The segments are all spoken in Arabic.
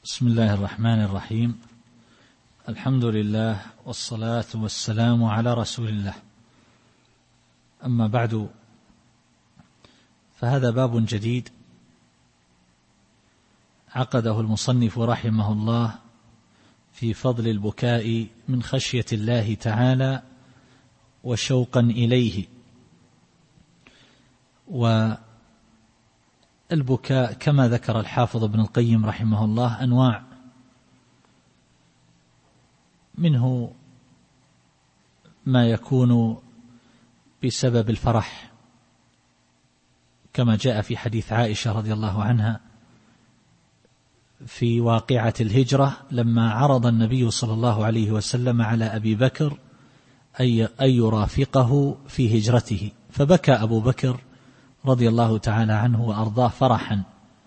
بسم الله الرحمن الرحيم. الحمد لله والصلاة والسلام على رسول الله. أما بعد، فهذا باب جديد عقده المصنف رحمه الله في فضل البكاء من خشية الله تعالى وشوقا إليه. والبكاء كما ذكر الحافظ ابن القيم رحمه الله أنواع، منه ما يكون بسبب الفرح كما جاء في حديث عائشة رضي الله عنها في واقعة الهجرة، لما عرض النبي صلى الله عليه وسلم على أبي بكر أن يرافقه في هجرته، فبكى أبو بكر رضي الله تعالى عنه وأرضاه فرحا.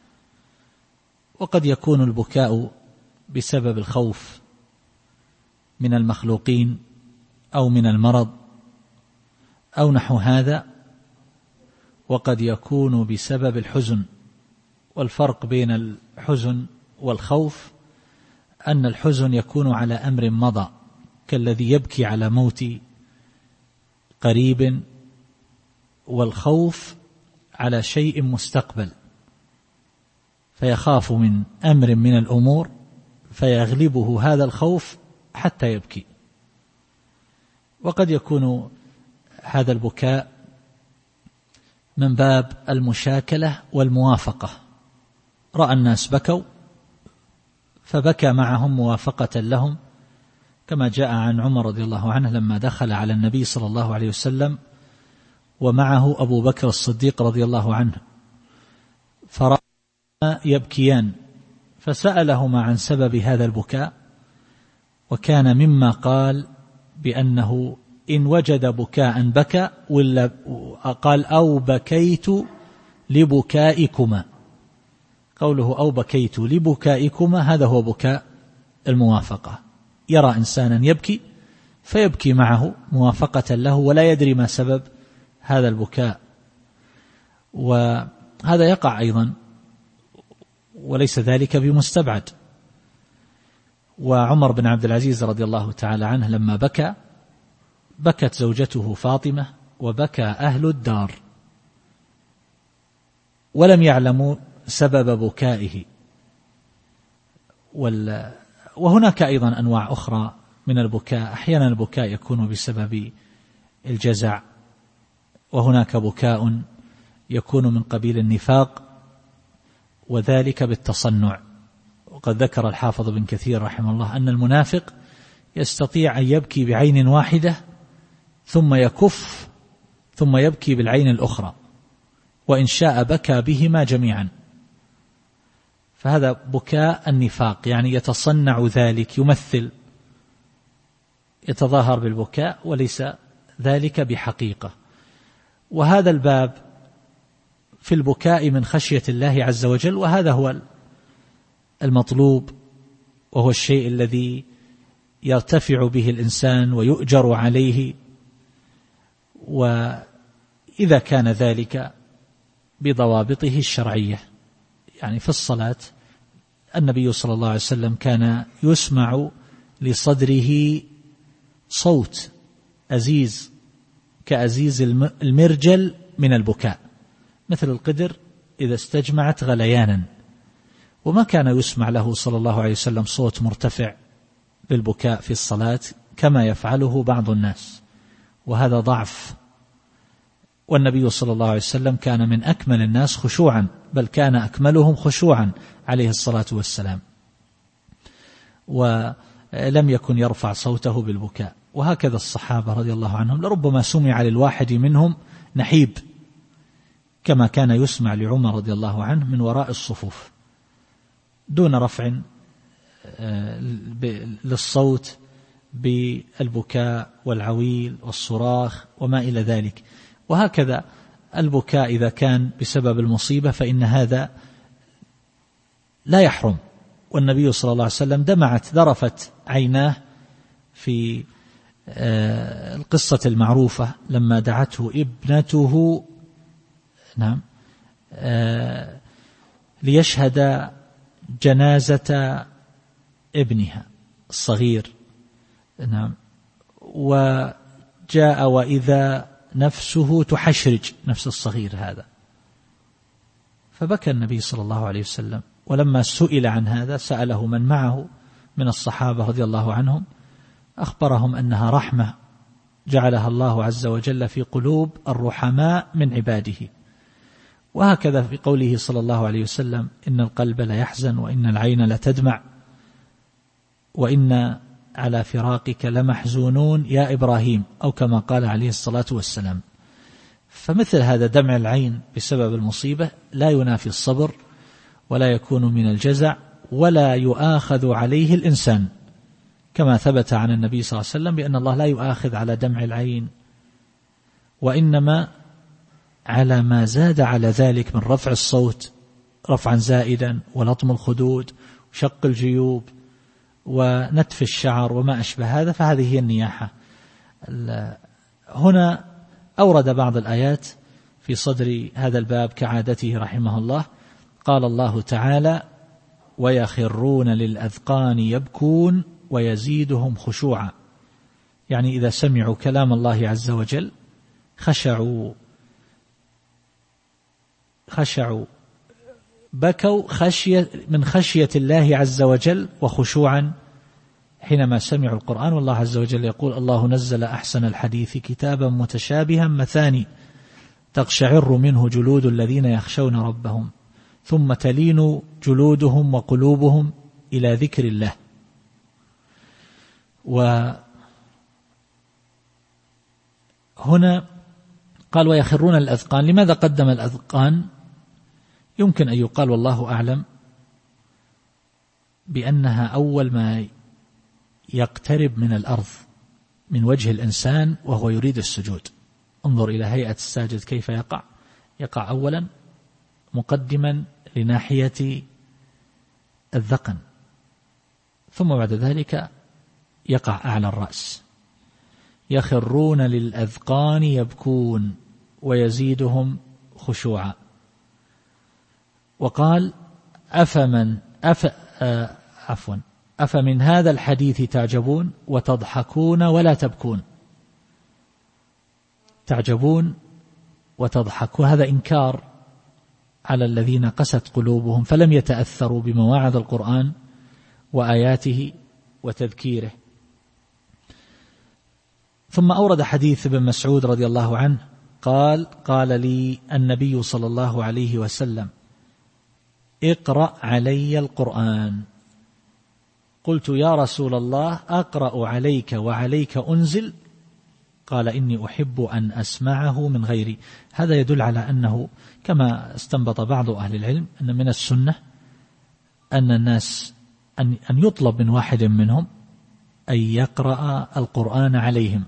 وقد يكون البكاء بسبب الخوف من المخلوقين أو من المرض أو نحو هذا، وقد يكون بسبب الحزن. والفرق بين الحزن والخوف أن الحزن يكون على أمر مضى، كالذي يبكي على موت قريب، والخوف على شيء مستقبل، فيخاف من أمر من الأمور فيغلبه هذا الخوف حتى يبكي. وقد يكون هذا البكاء من باب المشاكلة والموافقة، رأى الناس بكوا فبكى معهم موافقة لهم، كما جاء عن عمر رضي الله عنه لما دخل على النبي صلى الله عليه وسلم ومعه أبو بكر الصديق رضي الله عنه، فرأى يبكيان فسألهما عن سبب هذا البكاء، وكان مما قال بأنه إن وجد بكاء بكى، ولا قال أو بكيت لبكائكما. قوله أو بكيت لبكائكما هذا هو بكاء الموافقة، يرى إنسانا يبكي فيبكي معه موافقة له ولا يدري ما سبب هذا البكاء. وهذا يقع أيضا وليس ذلك بمستبعد. وعمر بن عبد العزيز رضي الله تعالى عنه لما بكى بكت زوجته فاطمة وبكى أهل الدار ولم يعلموا سبب بكائه. وهناك أيضا أنواع أخرى من البكاء، أحيانا البكاء يكون بسبب الجزع، وهناك بكاء يكون من قبيل النفاق وذلك بالتصنع. وقد ذكر الحافظ بن كثير رحمه الله أن المنافق يستطيع أن يبكي بعين واحدة ثم يكف ثم يبكي بالعين الأخرى، وإن شاء بكى بهما جميعا، فهذا بكاء النفاق، يعني يتصنع ذلك، يمثل، يتظاهر بالبكاء وليس ذلك بحقيقة. وهذا الباب في البكاء من خشية الله عز وجل، وهذا هو المطلوب، وهو الشيء الذي يرتفع به الإنسان ويؤجر عليه. وإذا كان ذلك بضوابطه الشرعية، يعني في الصلاة النبي صلى الله عليه وسلم كان يسمع لصدره صوت أزيز كأزيز المرجل من البكاء، مثل القدر إذا استجمعت غليانا، وما كان يسمع له صلى الله عليه وسلم صوت مرتفع بالبكاء في الصلاة كما يفعله بعض الناس، وهذا ضعف. والنبي صلى الله عليه وسلم كان من أكمل الناس خشوعا، بل كان أكملهم خشوعا عليه الصلاة والسلام، ولم يكن يرفع صوته بالبكاء. وهكذا الصحابة رضي الله عنهم لربما سمع للواحد منهم نحيب، كما كان يسمع لعمر رضي الله عنه من وراء الصفوف دون رفع للصوت بالبكاء والعويل والصراخ وما إلى ذلك. وهكذا البكاء إذا كان بسبب المصيبة فإن هذا لا يحرم. والنبي صلى الله عليه وسلم ذرفت عيناه في القصة المعروفة لما دعته ابنته ليشهد جنازة ابنها الصغير، نعم، وجاء وإذا نفسه تحشرج، نفس الصغير هذا، فبكى النبي صلى الله عليه وسلم. ولما سئل عن هذا سأله من معه من الصحابة رضي الله عنهم، أخبرهم أنها رحمة جعلها الله عز وجل في قلوب الرحماء من عباده. وهكذا في قوله صلى الله عليه وسلم: إن القلب لا يحزن وإن العين لتدمع وإن على فراقك لمحزونون يا إبراهيم، أو كما قال عليه الصلاة والسلام. فمثل هذا دمع العين بسبب المصيبة لا ينافي الصبر، ولا يكون من الجزع، ولا يؤاخذ عليه الإنسان، كما ثبت عن النبي صلى الله عليه وسلم بأن الله لا يؤاخذ على دمع العين، وإنما على ما زاد على ذلك من رفع الصوت رفعا زائدا، ولطم الخدود، وشق الجيوب، ونتف الشعر، وما أشبه هذا، فهذه هي النياحة. هنا أورد بعض الآيات في صدر هذا الباب كعادته رحمه الله. قال الله تعالى: ويخرون للأذقان يبكون ويزيدهم خشوعا، يعني إذا سمعوا كلام الله عز وجل خشعوا، بكوا من خشية الله عز وجل وخشوعا حينما سمعوا القرآن. والله عز وجل يقول: الله نزل أحسن الحديث كتابا متشابها مثاني تقشعر منه جلود الذين يخشون ربهم ثم تلين جلودهم وقلوبهم إلى ذكر الله. وهنا قال: ويخرون الأذقان. لماذا قدم الأذقان؟ يمكن أن يقال والله أعلم بأنها أول ما يقترب من الأرض من وجه الإنسان وهو يريد السجود. انظر إلى هيئة الساجد كيف يقع أولا مقدما لناحية الذقن، ثم بعد ذلك يقع أعلى الرأس. يخرون للأذقان يبكون ويزيدهم خشوعا. وقال: أفمن هذا الحديث تعجبون وتضحكون ولا تبكون. تعجبون وتضحكون، هذا إنكار على الذين قست قلوبهم فلم يتأثروا بمواعظ القرآن وآياته وتذكيره. ثم أورد حديث ابن مسعود رضي الله عنه قال لي النبي صلى الله عليه وسلم: اقرأ علي القرآن. قلت: يا رسول الله، أقرأ عليك وعليك أنزل؟ قال: إني أحب أن أسمعه من غيري. هذا يدل على أنه كما استنبط بعض أهل العلم أن من السنة أن الناس أن يطلب من واحد منهم أن يقرأ القرآن عليهم.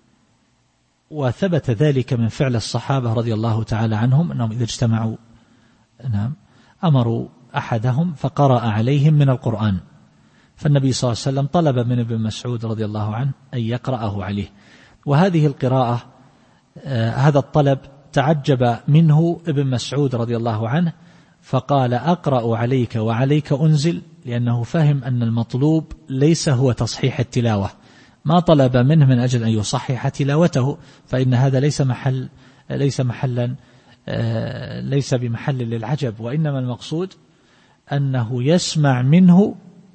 وثبت ذلك من فعل الصحابة رضي الله تعالى عنهم أنهم إذا اجتمعوا أمروا أحدهم فقرأ عليهم من القرآن، فالنبي صلى الله عليه وسلم طلب من ابن مسعود رضي الله عنه أن يقرأه عليه. وهذه القراءة، هذا الطلب تعجب منه ابن مسعود رضي الله عنه، فقال: أقرأ عليك وعليك أنزل، لأنه فهم أن المطلوب ليس هو تصحيح التلاوة، ما طلب منه من أجل أن يصحح تلاوته، فإن هذا ليس بمحل للعجب، وإنما المقصود أنه يسمع منه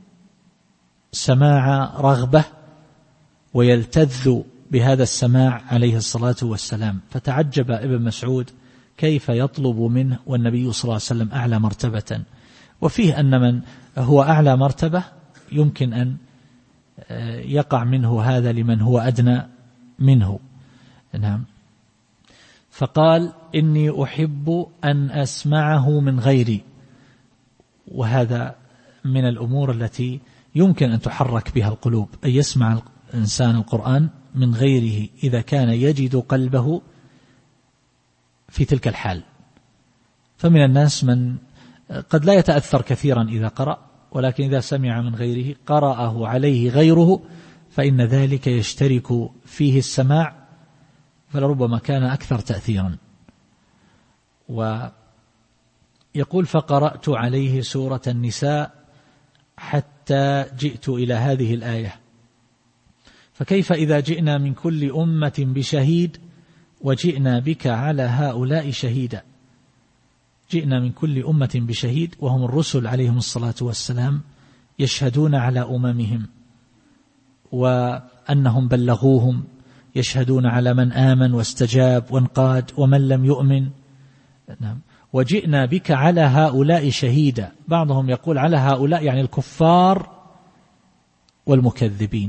سماع رغبة ويلتذ بهذا السماع عليه الصلاة والسلام. فتعجب ابن مسعود كيف يطلب منه والنبي صلى الله عليه وسلم أعلى مرتبة. وفيه أن من هو أعلى مرتبة يمكن أن يقع منه هذا لمن هو أدنى منه. نعم. فقال: إني أحب أن أسمعه من غيري. وهذا من الأمور التي يمكن أن تحرك بها القلوب، أن يسمع الإنسان القرآن من غيره إذا كان يجد قلبه في تلك الحال. فمن الناس من قد لا يتأثر كثيرا إذا قرأ، ولكن إذا سمع من غيره قرأه عليه غيره فإن ذلك يشترك فيه السماع، فلربما كان أكثر تأثيرا. ويقول: فقرأت عليه سورة النساء حتى جئت إلى هذه الآية. فكيف إذا جئنا من كل أمة بشهيد وجئنا بك على هؤلاء شهيدا؟ جئنا من كل أمة بشهيد، وهم الرسل عليهم الصلاة والسلام، يشهدون على أممهم وأنهم بلغوهم، يشهدون على من آمن واستجاب وانقاد ومن لم يؤمن. نعم. وجئنا بك على هؤلاء شهيدا، بعضهم يقول على هؤلاء يعني الكفار والمكذبين،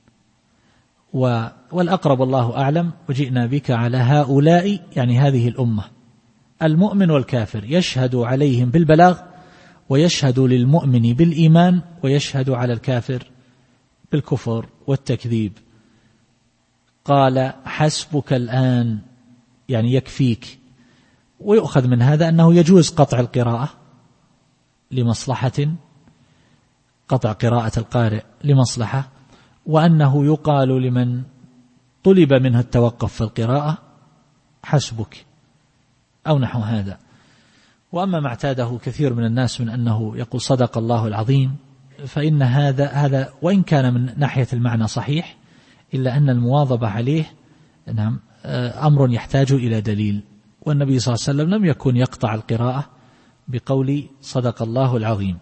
والأقرب الله أعلم وجئنا بك على هؤلاء يعني هذه الأمة، المؤمن والكافر يشهد عليهم بالبلاغ، ويشهد للمؤمن بالإيمان، ويشهد على الكافر بالكفر والتكذيب. قال حسبك الآن يعني يكفيك. ويؤخذ من هذا أنه يجوز قطع القراءة لمصلحة، قطع قراءة القارئ لمصلحة، وأنه يقال لمن طلب منه التوقف في القراءة حسبك أو نحو هذا. وأما ما اعتاده كثير من الناس من أنه يقول صدق الله العظيم، فإن هذا وإن كان من ناحية المعنى صحيح، إلا أن المواظبة عليه نعم أمر يحتاج إلى دليل، والنبي صلى الله عليه وسلم لم يكن يقطع القراءة بقول صدق الله العظيم.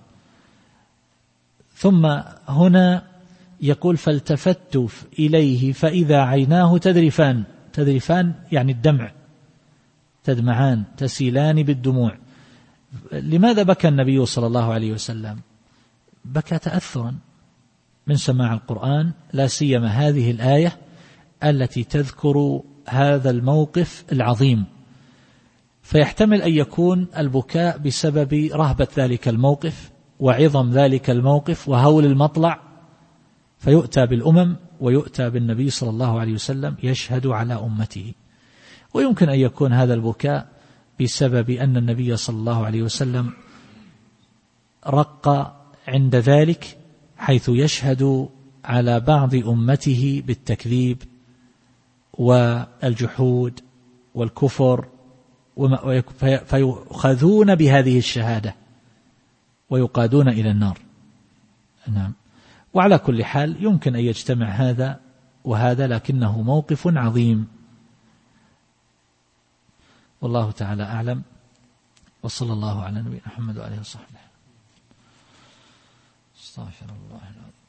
ثم هنا يقول فالتفت إليه فإذا عيناه تذرفان. تذرفان يعني الدمع، تدمعان تسيلان بالدموع. لماذا بكى النبي صلى الله عليه وسلم؟ بكى تأثرا من سماع القرآن، لا سيما هذه الآية التي تذكر هذا الموقف العظيم. فيحتمل أن يكون البكاء بسبب رهبة ذلك الموقف وعظم ذلك الموقف وهول المطلع، فيؤتى بالأمم ويؤتى بالنبي صلى الله عليه وسلم يشهد على أمته. ويمكن أن يكون هذا البكاء بسبب أن النبي صلى الله عليه وسلم رق عند ذلك، حيث يشهد على بعض أمته بالتكذيب والجحود والكفر، فيؤخذون بهذه الشهادة ويقادون إلى النار. نعم. وعلى كل حال يمكن أن يجتمع هذا وهذا، لكنه موقف عظيم. والله تعالى أعلم، وصلى الله على نبينا محمد وآله وصحبه. استغفر الله العظيم.